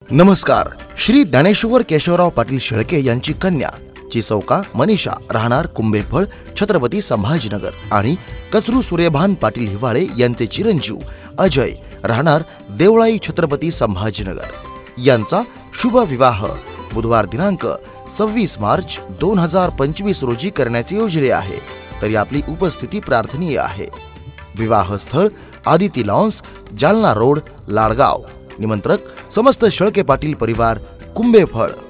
नमस्कार. श्री ज्ञानेश्वर केशवराव पाटील शेळके यांची कन्या चिसौका मनीषा राहणार कुंभेफळ छत्रपती संभाजीनगर आणि कचरू सूर्यभान पाटील हिवाळे यांचे चिरंजीव अजय राहणार देवळाई छत्रपती संभाजीनगर यांचा शुभ विवाह बुधवार दिनांक 26 मार्च 2025 रोजी करण्याचे योजले आहे. तरी आपली उपस्थिती प्रार्थनीय आहे. विवाह स्थळ आदिती लॉन्स, जालना रोड, लाडगाव. निमंत्रक समस्त शेळके पाटील परिवार, कुंभेफळ.